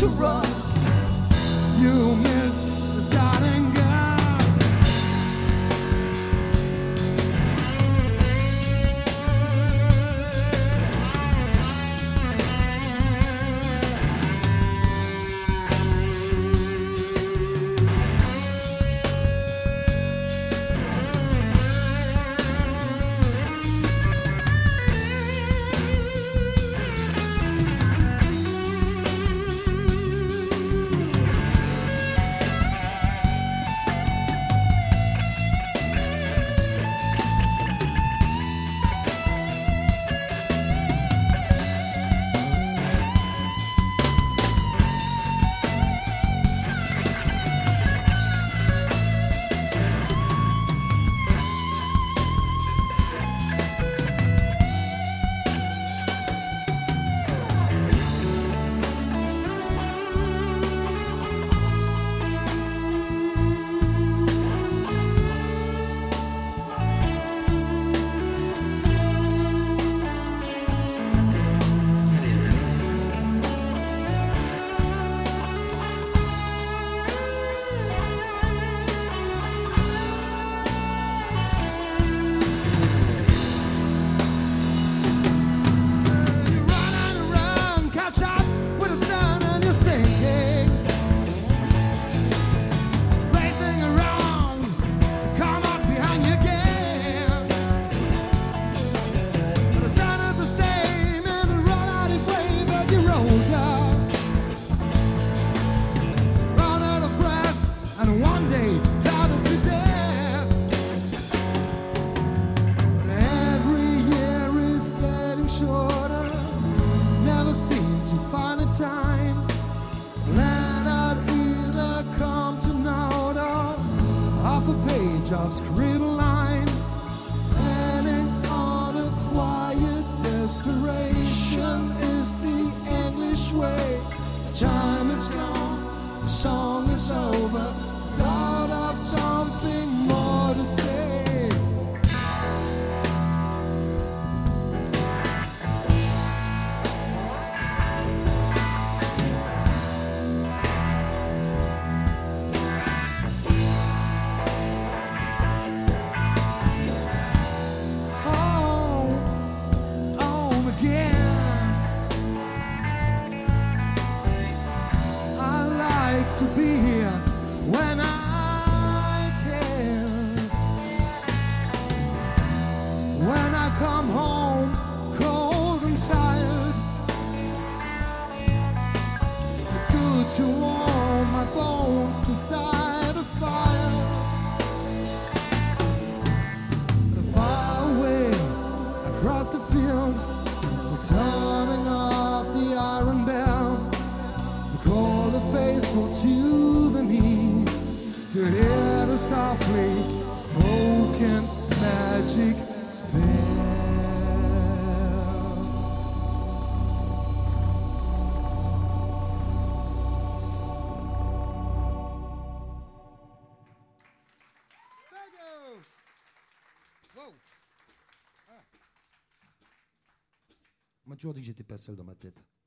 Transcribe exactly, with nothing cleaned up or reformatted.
to run. You missed the starting gun. Time, Leonard either come to note or half a page of scribble line, planning on a quiet desperation is the English way. The time is gone, the song is over, thought of something more to say. To be here when I can, when I come home cold and tired, it's good to warm my bones beside a fire. But far away across the field, we're turning off the iron bell. Call the faithful to the knees to hear the softly spoken magic spell. Thank you. Wow. Ah. On m'a toujours dit que j'étais pas seul dans ma tête.